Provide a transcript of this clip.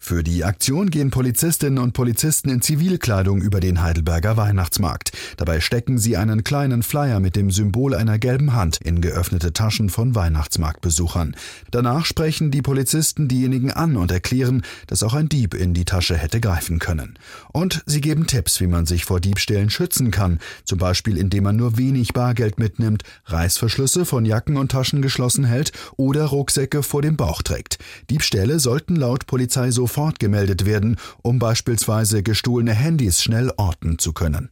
Für die Aktion gehen Polizistinnen und Polizisten in Zivilkleidung über den Heidelberger Weihnachtsmarkt. Dabei stecken sie einen kleinen Flyer mit dem Symbol einer gelben Hand in geöffnete Taschen von Weihnachtsmarktbesuchern. Danach sprechen die Polizisten diejenigen an und erklären, dass auch ein Dieb in die Tasche hätte greifen können. Und sie geben Tipps, wie man sich vor Diebstählen schützen kann, zum Beispiel indem man nur wenig Bargeld mitnimmt, Reißverschlüsse von Jacken und Taschen geschlossen hält oder Rucksäcke vor dem Bauch trägt. Diebstähle sollten laut Polizei sofort gemeldet werden, um beispielsweise gestohlene Handys schnell orten zu können.